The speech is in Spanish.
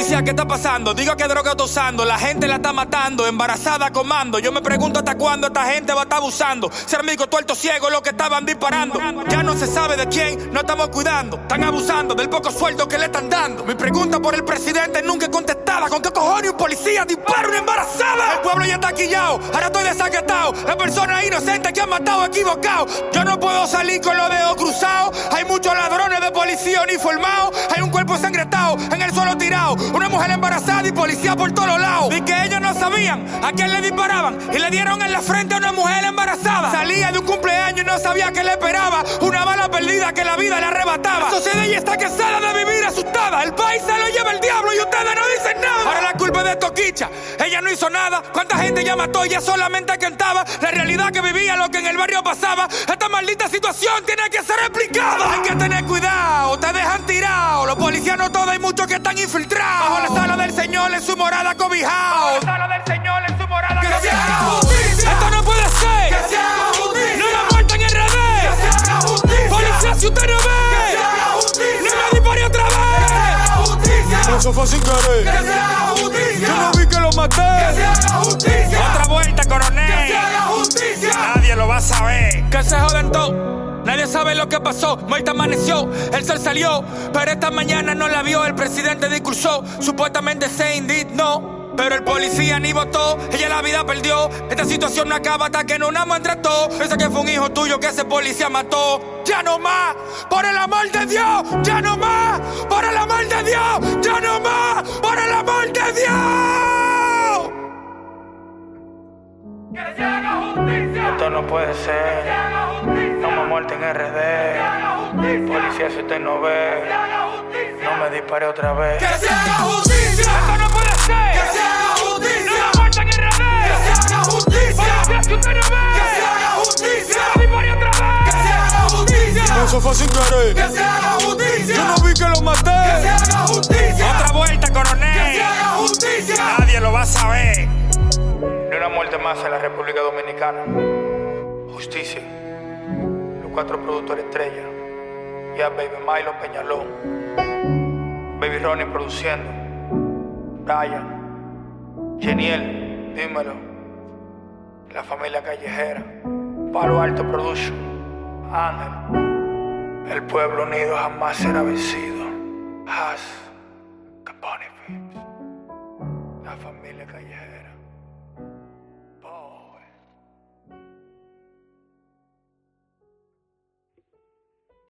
policía, ¿qué está pasando? Digo que droga está usando, la gente la está matando, embarazada comando. Yo me pregunto hasta cuándo esta gente va a estar abusando. Ser amigo tuerto ciego lo que estaban disparando. Ya no se sabe de quién, no estamos cuidando. Están abusando del poco sueldo que le están dando. Mi pregunta por el presidente nunca es contestada. ¿Con qué cojones un policía dispara a una embarazada? El pueblo ya está quillado, ahora estoy desacatado. Hay personas inocentes que han matado equivocados. Yo no puedo salir con los dedos cruzados. Hay muchos ladrones de policía uniformados. Hay un cuerpo ensangrentado en el suelo tirado. Una mujer embarazada y policía por todos lados. Y que ellos no sabían a quién le disparaban y le dieron en la frente a una mujer embarazada. Salía de un cumpleaños y no sabía qué le esperaba. Una bala perdida que la vida le arrebataba. La sociedad ya está cansada de vivir asustada. El país se lo lleva el diablo y ustedes no dicen nada. Ahora la culpa es de Toquicha, ella no hizo nada. ¿Cuánta gente ya mató? Ella solamente cantaba la realidad que vivía, lo que en el barrio pasaba. Esta maldita situación tiene que ser explicada. Hay que tener cuidado, te dejan tirado. Los policías no todos, hay muchos que están infiltrados. Bajo la sala del Señor en su morada cobijado. Bajo la sala del Señor en su morada cobijado. Que se haga justicia. Esto no puede ser. Que se haga justicia. No la muerta en el revés. Que se haga justicia. Policía, si usted no ve. Que se haga justicia. No me dispare otra vez. Que se haga justicia. Eso fue sin querer. Que se haga justicia. Yo no vi que lo maté. Que se haga justicia. Otra vuelta, coronel. Que se haga justicia. Nadie lo va a saber. Que se joden todos. Nadie sabe lo que pasó, muerta amaneció, el sol salió, pero esta mañana no la vio, el presidente discursó, supuestamente se indignó, pero el policía ni votó, ella la vida perdió, esta situación no acaba hasta que no una muestra todo, piensa que fue un hijo tuyo que ese policía mató, ya no más, por el amor de Dios, ya no más, por el amor de Dios, ya no más, por el amor de Dios. Que se haga justicia. Esto no puede ser. No muerte en RD. Policía, si usted no ve, no me dispare otra vez. ¡Que se haga justicia! ¡Esto no puede ser! ¡Que se haga justicia! ¡No me muerte en RD! ¡Que se haga justicia! Policía, si usted no ve, ¡que se haga justicia! ¡No me dispare otra vez! ¡Que se haga justicia! Eso fue sin querer. ¡Que se haga justicia! Yo no vi que lo maté. ¡Que se haga justicia! Otra vuelta, coronel. ¡Que se haga justicia! Nadie lo va a saber. Ni una muerte más en la República Dominicana. Justicia. 4 productores estrellas. Ya Baby Milo Peñalón. Baby Ronnie produciendo. Brian. Geniel, dímelo. La familia callejera. Palo Alto Production. Ángel. El pueblo unido jamás será vencido. Has. Capone Films. La familia callejera.